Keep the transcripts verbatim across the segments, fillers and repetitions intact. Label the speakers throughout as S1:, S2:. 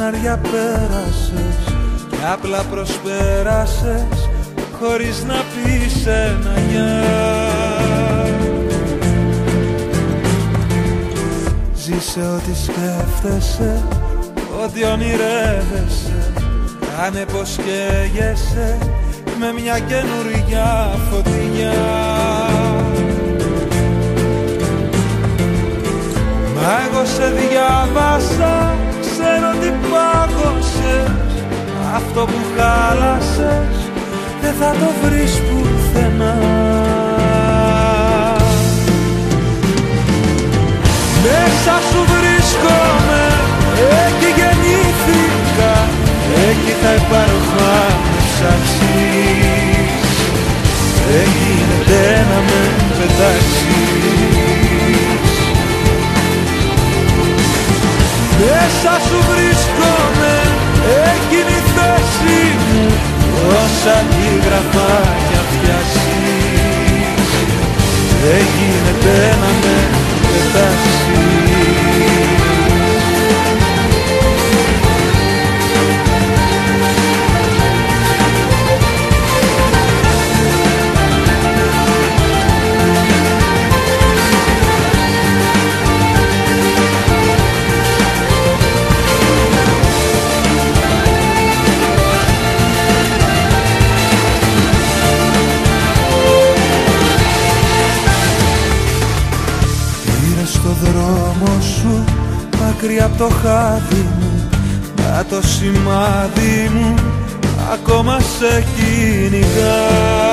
S1: φανάρια πέρασες και απλά προσπέρασες χωρίς να πεις ένα γεια. Ζήσε ό,τι σκέφτεσαι, ό,τι ονειρεύεσαι. Κάνε πως καίγεσαι με μια καινούργια φωτιά. Μα εγώ σε διάβασα, ξέρω τι πάγωσες. Αυτό που χάλασες δεν θα το βρεις πουθενά. Μέσα σου βρίσκομαι, εκεί γεννήθηκα, εκεί θα υπάρχω αν με ψάξεις. Δεν γίνεται να με πετάξεις. Μέσα σου βρίσκομαι, εκείνη η θέση μου, όσα αντιγραφάκια φτιάσεις. Δεν γίνεται να με πετάξεις. Μακριά απ' το χάδι μου, μα το σημάδι μου ακόμα σε κυνηγά.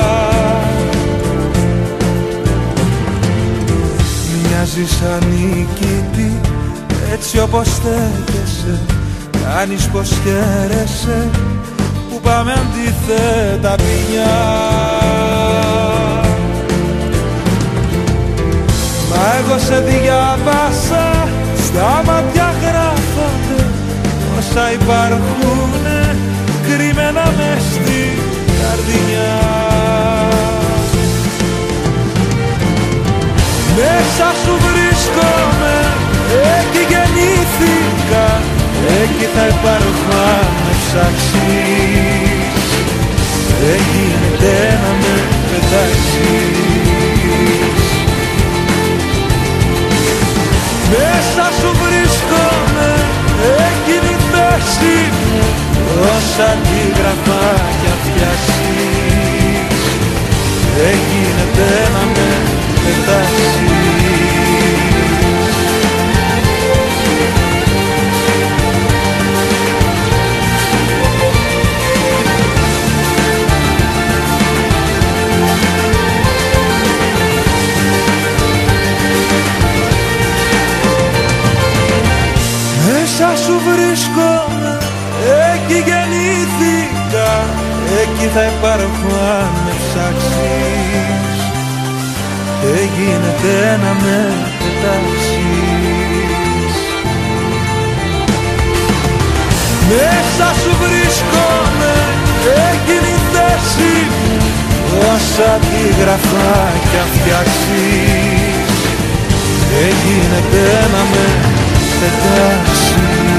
S1: Μοιάζεις ανίκητη, έτσι όπως στέκεσαι. Κάνεις πως χαίρεσαι, που πάμε αντίθετα ποινιά. Μα εγώ σε διάβασα, στα μάτια γράφονται όσα υπάρχουνε κρυμμένα μες στην καρδιά. Μέσα σου βρίσκομαι, εκεί γεννήθηκα, εκεί θα υπάρχω αν με ψάξεις. Δεν γίνεται να με πετάξεις. Μέσα σου βρίσκομαι, εκείνη η θέση μου, όσα αντιγραφάκια φτιάσεις. Δεν γίνεται να με πετάξεις. Μέσα σου βρίσκομαι, εκεί γεννήθηκα, εκεί θα υπάρχω αν με ψάξεις. Δεν γίνεται να με πετάξεις. Μέσα σου βρίσκομαι, εκείνη η θέση μου, όσα αντιγραφάκια φτιάξεις. Δεν γίνεται να με πετάξεις.